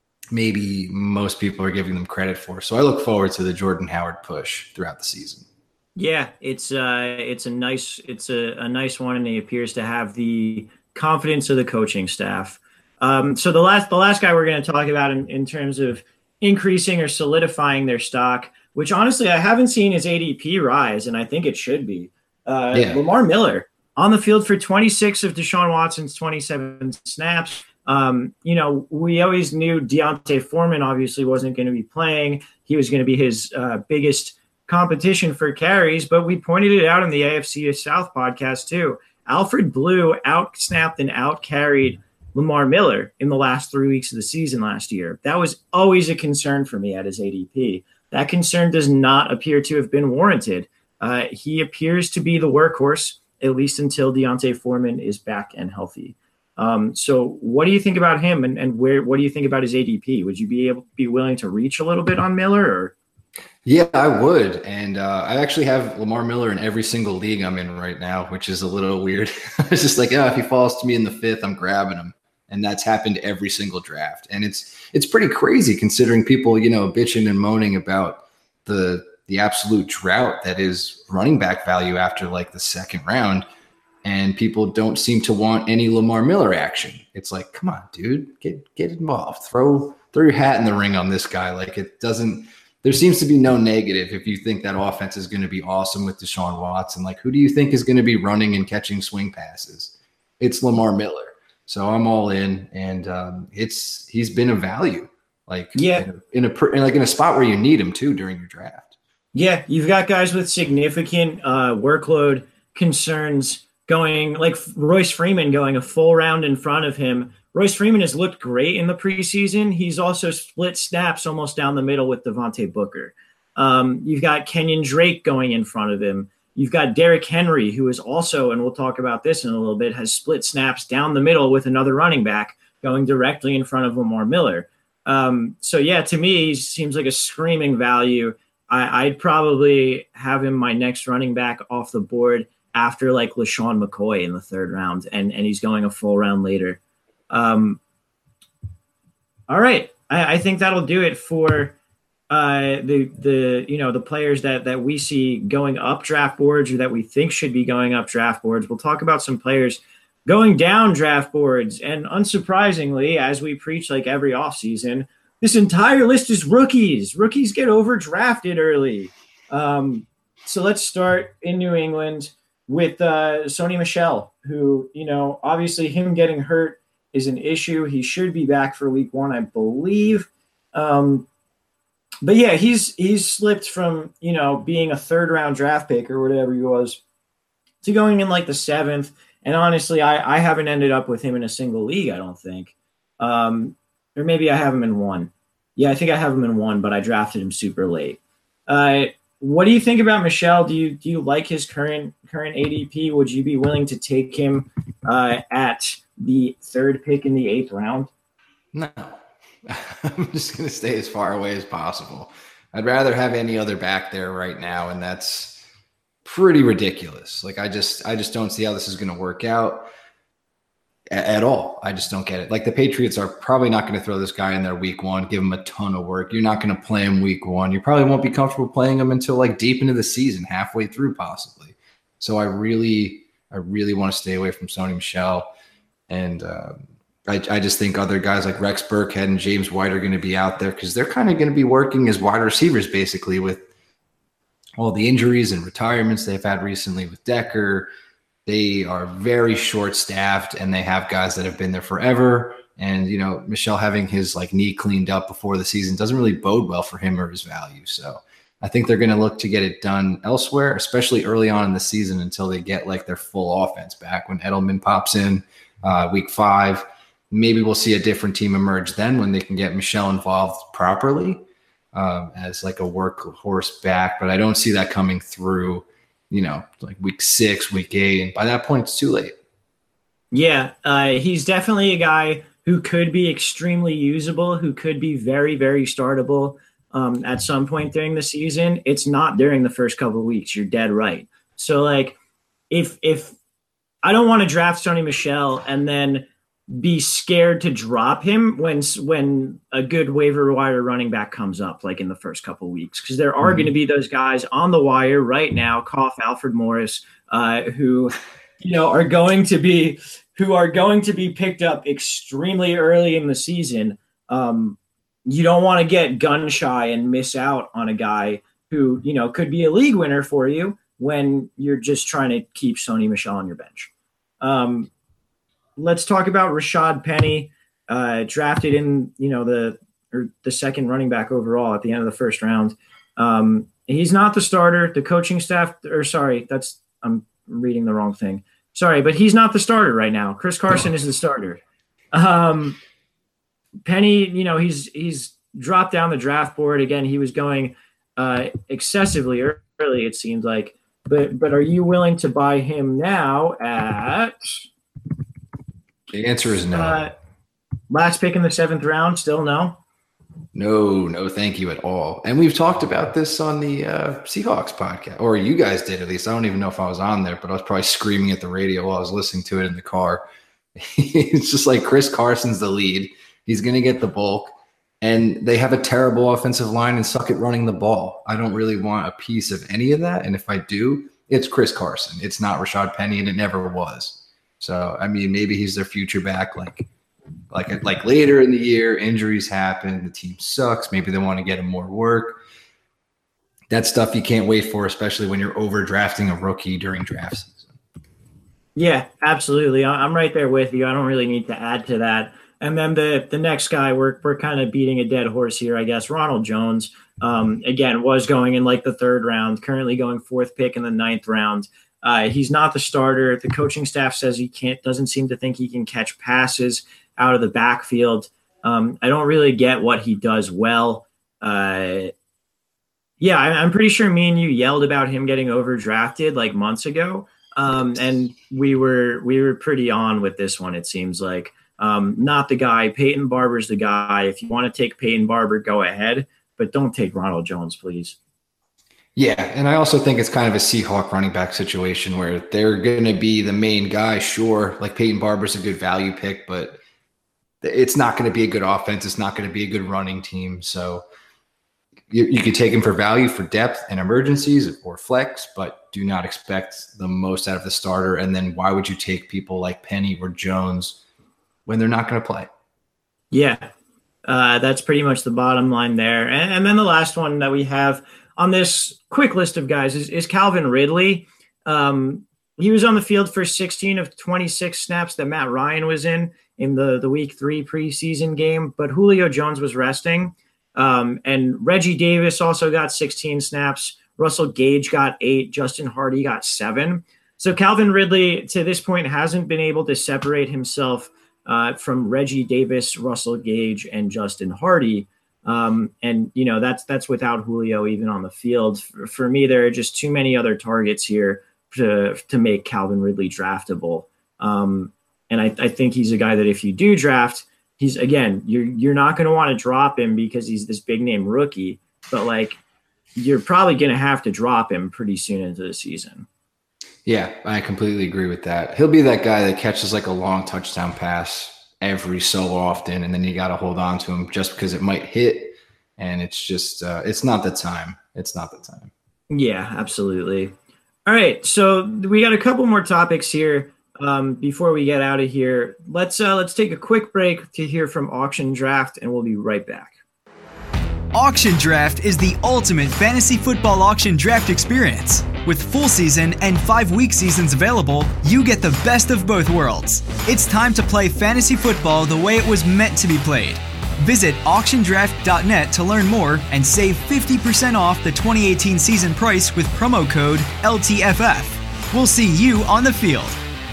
maybe most people are giving them credit for. So I look forward to the Jordan Howard push throughout the season. Yeah, it's uh, it's a nice it's a, a nice one, and he appears to have the confidence of the coaching staff. Um, so the last the last guy we're going to talk about in, in terms of increasing or solidifying their stock, which honestly I haven't seen his A D P rise, and I think it should be. Uh, yeah. Lamar Miller on the field for twenty-six of Deshaun Watson's twenty-seven snaps. Um, you know, we always knew Deontay Foreman obviously wasn't going to be playing. He was going to be his uh, biggest competition for carries, but we pointed it out in the A F C South podcast too. Alfred Blue out-snapped and out-carried Lamar Miller in the last three weeks of the season last year. That was always a concern for me at his A D P. That concern does not appear to have been warranted. Uh, he appears to be the workhorse, at least until Deontay Foreman is back and healthy. Um, so what do you think about him, and, and where? What do you think about his A D P? Would you be able be willing to reach a little bit on Miller? Or? Yeah, I would. And uh, I actually have Lamar Miller in every single league I'm in right now, which is a little weird. It's just like, oh, if he falls to me in the fifth, I'm grabbing him. And that's happened every single draft. And it's it's pretty crazy considering people, you know, bitching and moaning about the the absolute drought that is running back value after like the second round. And people don't seem to want any Lamar Miller action. It's like, come on, dude, get get involved. Throw throw your hat in the ring on this guy. Like it doesn't – there seems to be no negative if you think that offense is going to be awesome with Deshaun Watson. Like who do you think is going to be running and catching swing passes? It's Lamar Miller. So I'm all in, and um, it's he's been a value, like yeah, in a, in a in like in a spot where you need him too during your draft. Yeah, you've got guys with significant uh, workload concerns going, like Royce Freeman going a full round in front of him. Royce Freeman has looked great in the preseason. He's also split snaps almost down the middle with Devontae Booker. Um, you've got Kenyon Drake going in front of him. You've got Derrick Henry, who is also, and we'll talk about this in a little bit, has split snaps down the middle with another running back going directly in front of Lamar Miller. Um, so, yeah, to me, he seems like a screaming value. I, I'd probably have him my next running back off the board after, like, LaShawn McCoy in the third round, and, and he's going a full round later. Um, all right. I, I think that'll do it for uh, the, the, you know, the players that, that we see going up draft boards or that we think should be going up draft boards. We'll talk about some players going down draft boards. And unsurprisingly, as we preach like every offseason, this entire list is rookies. Rookies get overdrafted early. Um, so let's start in New England with uh, Sony Michel, who, you know, obviously him getting hurt is an issue. He should be back for week one, I believe. Um, but yeah, he's he's slipped from, you know, being a third round draft pick or whatever he was to going in like the seventh. And honestly, I, I haven't ended up with him in a single league, I don't think. Um, or maybe I have him in one. Yeah, I think I have him in one, but I drafted him super late. Uh, what do you think about Michel? Do you do you like his current current A D P? Would you be willing to take him uh, at the third pick in the eighth round? No. I'm just going to stay as far away as possible. I'd rather have any other back there right now, and that's pretty ridiculous. Like, I just I just don't see how this is going to work out at, at all. I just don't get it. Like, the Patriots are probably not going to throw this guy in there week one, give him a ton of work. You're not going to play him week one. You probably won't be comfortable playing him until, like, deep into the season, halfway through possibly. So I really, I really want to stay away from Sony Michel. And um, I, I just think other guys like Rex Burkhead and James White are going to be out there because they're kind of going to be working as wide receivers basically with all the injuries and retirements they've had recently with Decker. They are very short-staffed, and they have guys that have been there forever. And, you know, Michel having his, like, knee cleaned up before the season doesn't really bode well for him or his value. So I think they're going to look to get it done elsewhere, especially early on in the season until they get, like, their full offense back. When Edelman pops in uh, week five, maybe we'll see a different team emerge then when they can get Michel involved properly um, as, like, a workhorse back. But I don't see that coming through, you know, like week six, week eight. And by that point, it's too late. Yeah, uh, he's definitely a guy who could be extremely usable, who could be very, very startable um, at some point during the season. It's not during the first couple of weeks. You're dead right. So, like, if if I don't want to draft Sony Michel and then be scared to drop him when when a good waiver wire running back comes up, like in the first couple of weeks, because there are mm-hmm. going to be those guys on the wire right now, cough Alfred Morris, uh, who, you know, are going to be who are going to be picked up extremely early in the season. Um, you don't want to get gun shy and miss out on a guy who, you know, could be a league winner for you when you're just trying to keep Sony Michel on your bench. Um, Let's talk about Rashad Penny, uh, drafted in, you know, the or the second running back overall at the end of the first round. Um, he's not the starter. The coaching staff, or sorry, that's I'm reading the wrong thing. Sorry, but he's not the starter right now. Chris Carson is the starter. Um, Penny, you know, he's he's dropped down the draft board again. He was going uh, excessively early, it seemed like. But but are you willing to buy him now at? The answer is no. Uh, last pick in the seventh round, still no? No, no, thank you at all. And we've talked about this on the uh, Seahawks podcast, or you guys did at least. I don't even know if I was on there, but I was probably screaming at the radio while I was listening to it in the car. It's just like Chris Carson's the lead. He's going to get the bulk. And they have a terrible offensive line and suck at running the ball. I don't really want a piece of any of that. And if I do, it's Chris Carson. It's not Rashad Penny, and it never was. So, I mean, maybe he's their future back, like, like, like later in the year, injuries happen, the team sucks. Maybe they want to get him more work. That's stuff you can't wait for, especially when you're overdrafting a rookie during draft season. Yeah, absolutely. I- I'm right there with you. I don't really need to add to that. And then the the next guy, we're we're kind of beating a dead horse here, I guess. Ronald Jones, um, again, was going in like the third round, currently going fourth pick in the ninth round. Uh, he's not the starter. The coaching staff says he can't, doesn't seem to think he can catch passes out of the backfield. Um, I don't really get what he does well. Uh, yeah, I, I'm pretty sure me and you yelled about him getting overdrafted like months ago. Um, and we were we were pretty on with this one, it seems like. Um, not the guy. Peyton Barber's the guy. If you want to take Peyton Barber, go ahead, but don't take Ronald Jones, please. Yeah, and I also think it's kind of a Seahawk running back situation where they're going to be the main guy, sure. Like Peyton Barber's a good value pick, but it's not going to be a good offense. It's not going to be a good running team. So you, you could take him for value, for depth and emergencies or flex, but do not expect the most out of the starter. And then why would you take people like Penny or Jones when they're not going to play? Yeah, uh, that's pretty much the bottom line there. And, and then the last one that we have on this quick list of guys is, is Calvin Ridley. Um, he was on the field for sixteen of twenty-six snaps that Matt Ryan was in in the, the week three preseason game, but Julio Jones was resting. Um, and Reggie Davis also got sixteen snaps. Russell Gage got eight. Justin Hardy got seven. So Calvin Ridley, to this point, hasn't been able to separate himself uh, from Reggie Davis, Russell Gage, and Justin Hardy. Um, and, you know, that's that's without Julio even on the field. For, for me, there are just too many other targets here to, to make Calvin Ridley draftable. Um, and I, I think he's a guy that if you do draft, he's, again, you're you're not going to want to drop him because he's this big name rookie, but like you're probably going to have to drop him pretty soon into the season. Yeah, I completely agree with that. He'll be that guy that catches like a long touchdown pass every so often, and then you got to hold on to him just because it might hit, and it's just uh, it's not the time. It's not the time. Yeah, absolutely. All right, so we got a couple more topics here um, before we get out of here. Let's uh, let's take a quick break to hear from Auction Draft, and we'll be right back. Auction Draft is the ultimate fantasy football auction draft experience. With full season and five-week seasons available, you get the best of both worlds. It's time to play fantasy football the way it was meant to be played. Visit auction draft dot net to learn more and save fifty percent off the twenty eighteen season price with promo code L T F F. We'll see you on the field.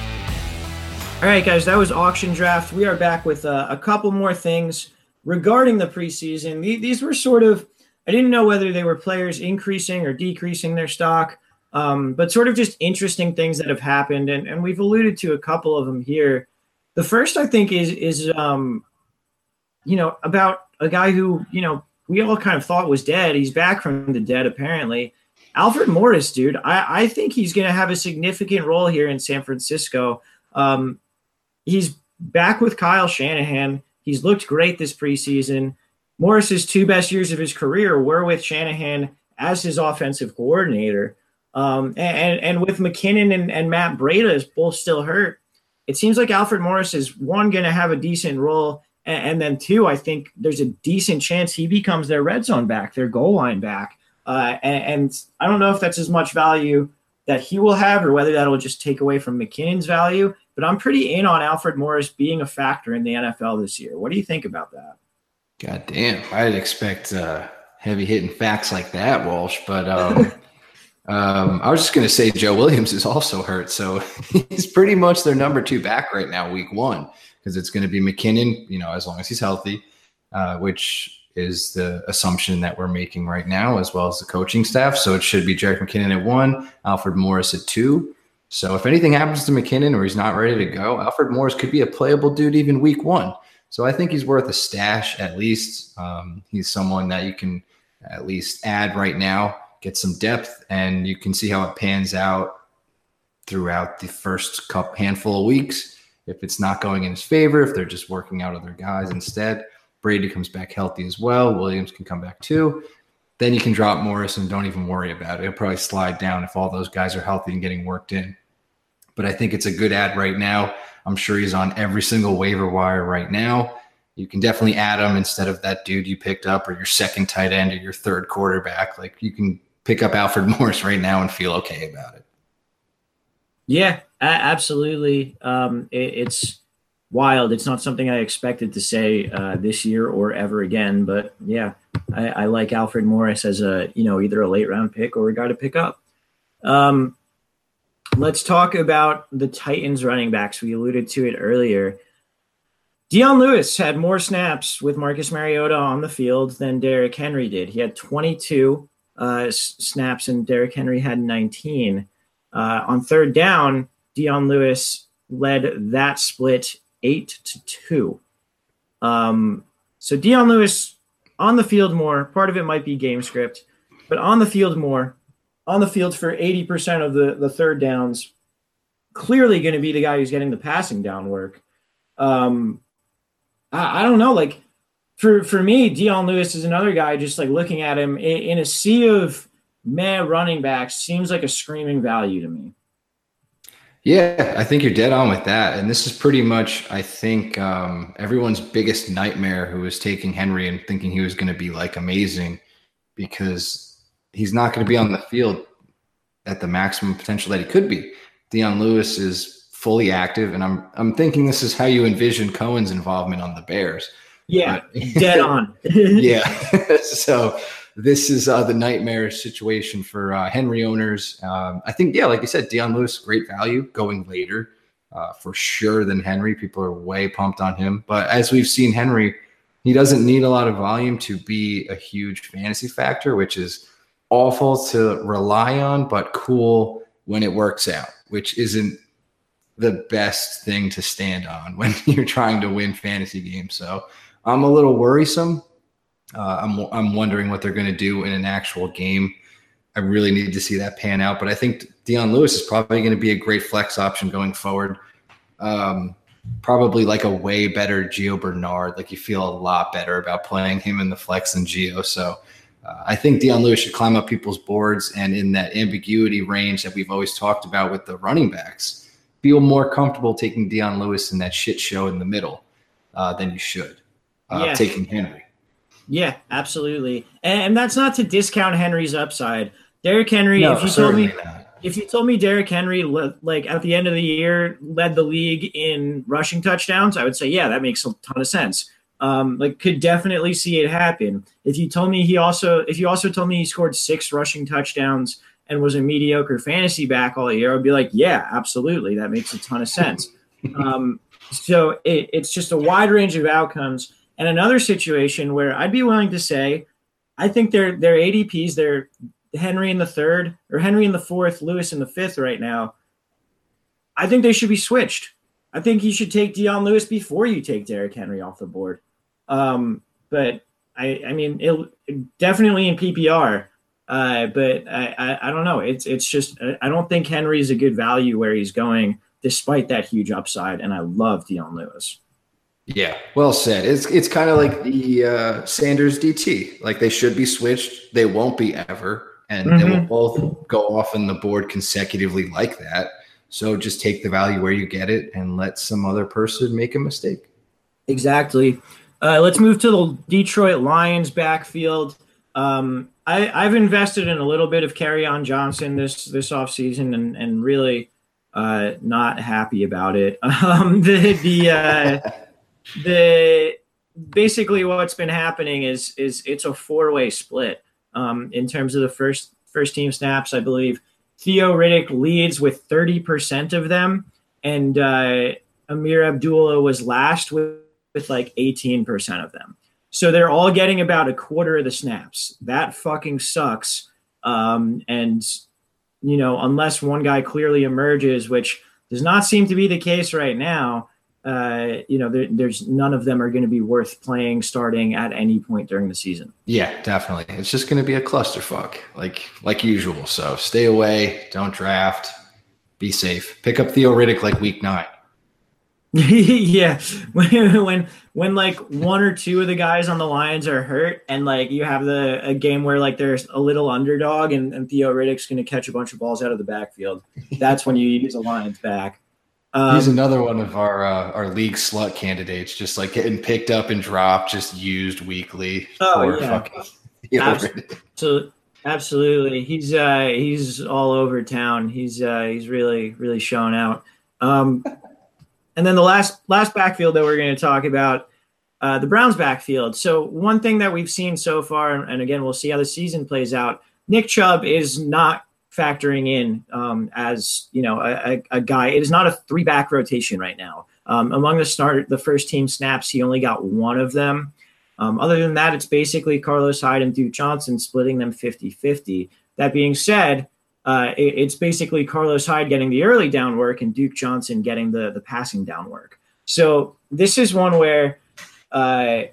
All right, guys, that was Auction Draft. We are back with uh, a couple more things regarding the preseason. These were sort of, I didn't know whether they were players increasing or decreasing their stock, um, but sort of just interesting things that have happened. And, and we've alluded to a couple of them here. The first, I think, is, is um, you know, about a guy who, you know, we all kind of thought was dead. He's back from the dead, apparently. Alfred Morris, dude, I, I think he's going to have a significant role here in San Francisco. Um, he's back with Kyle Shanahan. He's looked great this preseason. Morris's two best years of his career were with Shanahan as his offensive coordinator. Um, and, and with McKinnon and, and Matt Breida both still hurt, it seems like Alfred Morris is, one, going to have a decent role, and, and then two, I think there's a decent chance he becomes their red zone back, their goal line back. Uh, and, and I don't know if that's as much value that he will have or whether that'll just take away from McKinnon's value. But I'm pretty in on Alfred Morris being a factor in the N F L this year. What do you think about that? God damn. I'd expect uh, heavy-hitting facts like that, Walsh. But um, um, I was just going to say Joe Williams is also hurt. So he's pretty much their number two back right now, week one, because it's going to be McKinnon, you know, as long as he's healthy, uh, which is the assumption that we're making right now, as well as the coaching staff. So it should be Jerick McKinnon at one, Alfred Morris at two. So if anything happens to McKinnon or he's not ready to go, Alfred Morris could be a playable dude even week one. So I think he's worth a stash at least. Um, he's someone that you can at least add right now, get some depth, and you can see how it pans out throughout the first couple handful of weeks. If it's not going in his favor, if they're just working out other guys instead, Brady comes back healthy as well. Williams can come back too. Then you can drop Morris and don't even worry about it. He'll probably slide down if all those guys are healthy and getting worked in. But I think it's a good ad right now. I'm sure he's on every single waiver wire right now. You can definitely add him instead of that dude you picked up or your second tight end or your third quarterback. Like you can pick up Alfred Morris right now and feel okay about it. Yeah, A- absolutely. Um, it, it's wild. It's not something I expected to say uh, this year or ever again. But yeah, I, I like Alfred Morris as a, you know, either a late round pick or a guy to pick up. Um, let's talk about the Titans running backs. We alluded to it earlier. Dion Lewis had more snaps with Marcus Mariota on the field than Derrick Henry did. He had twenty-two uh, s- snaps and Derrick Henry had nineteen. Uh, on third down, Dion Lewis led that split eight to two. Um, so Dion Lewis on the field more. Part of it might be game script, but on the field more. On the field for eighty percent of the, the third downs. Clearly going to be the guy who's getting the passing down work. Um, I, I don't know. Like for, for me, Dion Lewis is another guy just like looking at him in, in a sea of meh running backs seems like a screaming value to me. Yeah, I think you're dead on with that. And this is pretty much, I think, um, everyone's biggest nightmare who was taking Henry and thinking he was going to be like amazing, because he's not going to be on the field at the maximum potential that he could be. Dion Lewis is fully active, and I'm I'm thinking this is how you envision Cohen's involvement on the Bears. Yeah, but, dead on. Yeah. So this is uh, the nightmare situation for uh, Henry owners. Um, I think, yeah, like you said, Dion Lewis, great value going later uh, for sure than Henry. People are way pumped on him. But as we've seen, Henry, he doesn't need a lot of volume to be a huge fantasy factor, which is awful to rely on, but cool when it works out, which isn't the best thing to stand on when you're trying to win fantasy games. So I'm a little worrisome. Uh, I'm I'm wondering what they're going to do in an actual game. I really need to see that pan out, but I think Dion Lewis is probably going to be a great flex option going forward. Um, probably like a way better Gio Bernard. Like you feel a lot better about playing him in the flex than Gio. So uh, I think Dion Lewis should climb up people's boards, and in that ambiguity range that we've always talked about with the running backs, feel more comfortable taking Dion Lewis in that shit show in the middle uh, than you should uh, Yeah. taking Henry. Yeah, absolutely. And, and that's not to discount Henry's upside. Derrick Henry, No, if you told me certainly not. if you told me Derrick Henry le- like at the end of the year led the league in rushing touchdowns, I would say, yeah, that makes a ton of sense. Um, like could definitely see it happen. If you told me he also if you also told me he scored six rushing touchdowns and was a mediocre fantasy back all year, I'd be like, yeah, absolutely. That makes a ton of sense. um, so it, it's just a wide range of outcomes. And another situation where I'd be willing to say, I think they're, they're A D Ps, they're Henry in the third or Henry in the fourth, Lewis in the fifth right now. I think they should be switched. I think you should take Dion Lewis before you take Derrick Henry off the board. Um, but I, I mean, it, definitely in P P R. Uh, but I, I, I don't know. It's it's just I don't think Henry is a good value where he's going, despite that huge upside. And I love Dion Lewis. Yeah, well said. It's it's kind of like the uh, Sanders D T. Like they should be switched. They won't be ever, and mm-hmm. they will both go off on the board consecutively like that. So just take the value where you get it and let some other person make a mistake. Exactly. Uh, let's move to the Detroit Lions backfield. Um, I, I've invested in a little bit of Kerryon Johnson this this offseason and and really uh, not happy about it. Um, the the uh, the basically what's been happening is is it's a four way split um, in terms of the first first team snaps. I believe Theo Riddick leads with thirty percent of them, and uh, Amir Abdullah was last with, with like eighteen percent of them. So they're all getting about a quarter of the snaps. That fucking sucks. Um, and, you know, unless one guy clearly emerges, which does not seem to be the case right now, uh, you know, there, there's none of them are going to be worth playing starting at any point during the season. Yeah, definitely. It's just going to be a clusterfuck like like usual. So stay away. Don't draft. Be safe. Pick up Theo Riddick like week nine. Yeah, when, when when like one or two of the guys on the Lions are hurt, and like you have the a game where like there's a little underdog, and, and Theo Riddick's going to catch a bunch of balls out of the backfield. That's when you use a Lions back. Um, He's another one of our uh, our league slut candidates, just like getting picked up and dropped, just used weekly. Oh yeah, fucking Theo Riddick. So Absolutely. He's uh, he's all over town. He's uh, he's really really showing out. Um, and then the last last backfield that we're going to talk about, uh, the Browns backfield. So one thing that we've seen so far, and again we'll see how the season plays out. Nick Chubb is not factoring in um, as you know a, a guy. It is not a three back rotation right now. Um, among the start the first team snaps, he only got one of them. Um, other than that, it's basically Carlos Hyde and Duke Johnson splitting them fifty-fifty. That being said, uh, it, it's basically Carlos Hyde getting the early down work and Duke Johnson getting the, the passing down work. So this is one where uh,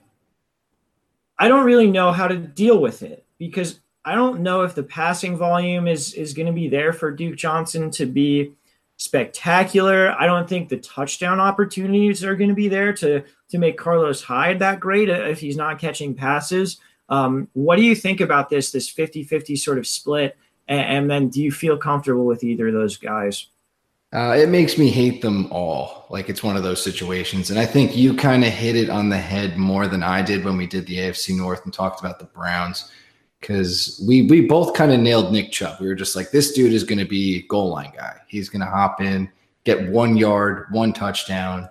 I don't really know how to deal with it because I don't know if the passing volume is, is going to be there for Duke Johnson to be spectacular. I don't think the touchdown opportunities are going to be there to to make Carlos Hyde that great if he's not catching passes. Um, what do you think about this, this fifty-fifty sort of split? And, and then do you feel comfortable with either of those guys? Uh, it makes me hate them all. Like it's one of those situations. And I think you kind of hit it on the head more than I did when we did the A F C North and talked about the Browns. Because we we both kind of nailed Nick Chubb. We were just like, this dude is going to be goal line guy. He's going to hop in, get one yard, one touchdown,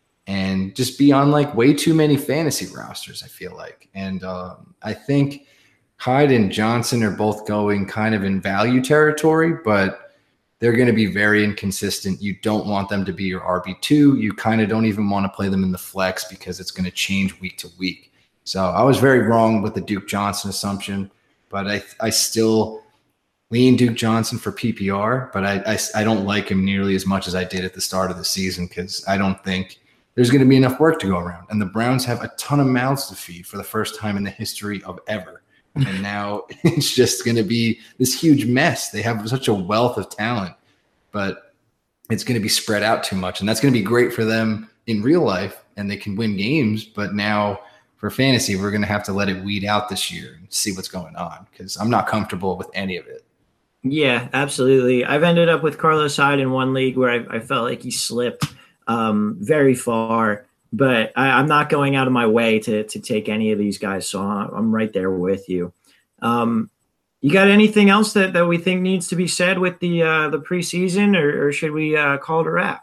and just be on like way too many fantasy rosters, I feel like. And um, I think Hyde and Johnson are both going kind of in value territory, but they're going to be very inconsistent. You don't want them to be your R B two. You kind of don't even want to play them in the flex because it's going to change week to week. So I was very wrong with the Duke Johnson assumption. But I I still lean Duke Johnson for P P R, but I, I, I don't like him nearly as much as I did at the start of the season because I don't think there's going to be enough work to go around. And the Browns have a ton of mouths to feed for the first time in the history of ever. And now it's just going to be this huge mess. They have such a wealth of talent, but it's going to be spread out too much. And that's going to be great for them in real life, and they can win games. But now – for fantasy, we're going to have to let it weed out this year and see what's going on because I'm not comfortable with any of it. Yeah, absolutely. I've ended up with Carlos Hyde in one league where I, I felt like he slipped um, very far, but I, I'm not going out of my way to to take any of these guys, so I'm right there with you. Um, you got anything else that, that we think needs to be said with the uh, the preseason, or, or should we uh, call it a wrap?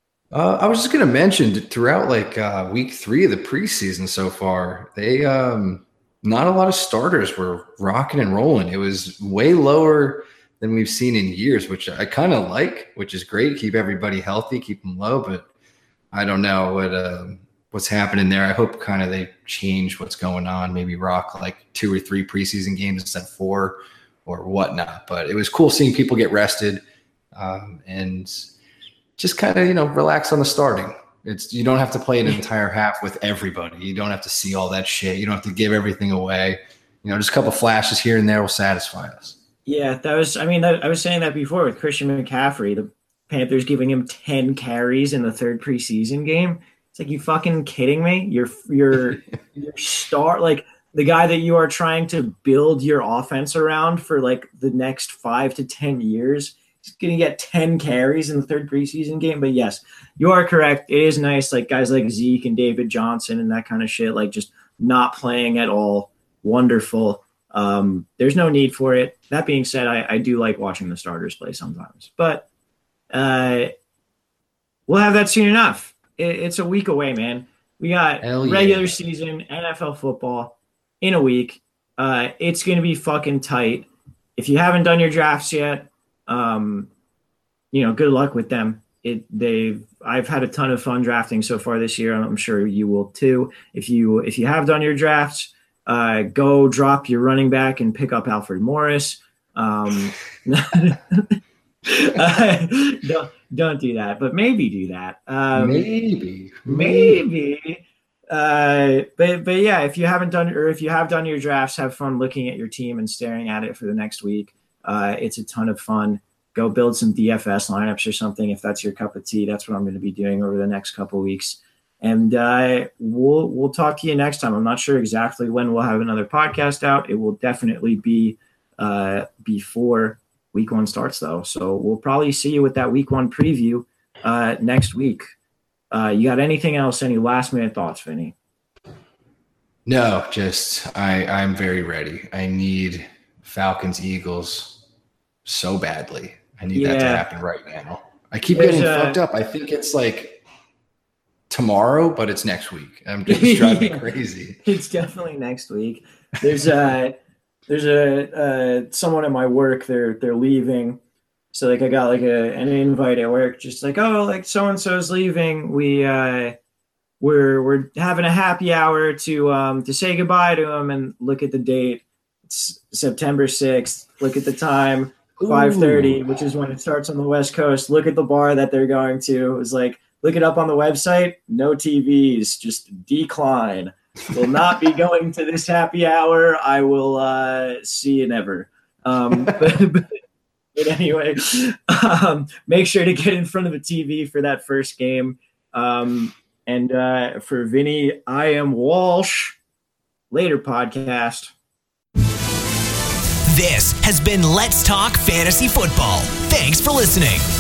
Uh, I was just going to mention throughout like uh, week three of the preseason so far, they um, not a lot of starters were rocking and rolling. It was way lower than we've seen in years, which I kind of like, which is great. Keep everybody healthy, keep them low, but I don't know what uh, what's happening there. I hope kind of they change what's going on, maybe rock like two or three preseason games instead of four or whatnot. But it was cool seeing people get rested um, and – just kind of, you know, relax on the starting. It's you don't have to play an entire half with everybody. You don't have to see all that shit. You don't have to give everything away. You know, just a couple flashes here and there will satisfy us. Yeah, that was – I mean, that, I was saying that before with Christian McCaffrey, the Panthers giving him ten carries in the third preseason game. It's like, you fucking kidding me? You're, you're, you're star – like the guy that you are trying to build your offense around for like the next five to ten years – going to get ten carries in the third preseason game. But yes, you are correct. It is nice, like guys like Zeke and David Johnson and that kind of shit, like just not playing at all. Wonderful. Um, there's no need for it. That being said, I, I do like watching the starters play sometimes, but uh, we'll have that soon enough. It, it's a week away, man. We got Hell yeah. regular season N F L football in a week. Uh, it's going to be fucking tight. If you haven't done your drafts yet, Um, you know, good luck with them. It they've I've had a ton of fun drafting so far this year, and I'm sure you will too. If you if you have done your drafts, uh, go drop your running back and pick up Alfred Morris. Um, uh, don't don't do that, but maybe do that. Um, maybe, maybe. Uh, but but yeah, if you haven't done or if you have done your drafts, have fun looking at your team and staring at it for the next week. Uh, it's a ton of fun. Go build some D F S lineups or something if that's your cup of tea. That's what I'm going to be doing over the next couple of weeks. And uh, we'll we'll talk to you next time. I'm not sure exactly when we'll have another podcast out. It will definitely be uh, before week one starts, though. So we'll probably see you with that week one preview uh, next week. Uh, you got anything else? Any last minute thoughts, Vinny? No, just I, I'm very ready. I need Falcons Eagles so badly. I need Yeah. that to happen right now. I keep There's getting a- fucked up. I think it's like tomorrow, but it's next week. I'm just driving me crazy. It's definitely next week. There's a there's a uh, someone at my work. They're they're leaving, so like I got like a an invite at work, just like, oh, like so and so's leaving. We uh we're we're having a happy hour to um to say goodbye to him, and look at the date. It's September sixth. Look at the time, five thirty, which is when it starts on the West Coast. Look at the bar that they're going to. It was like, look it up on the website. No T Vs, just decline. Will not be going to this happy hour. I will uh, see you never. Um, but, but, but anyway, um, make sure to get in front of the T V for that first game. Um, and uh, for Vinny, I am Walsh. Later, podcast. This has been Let's Talk Fantasy Football. Thanks for listening.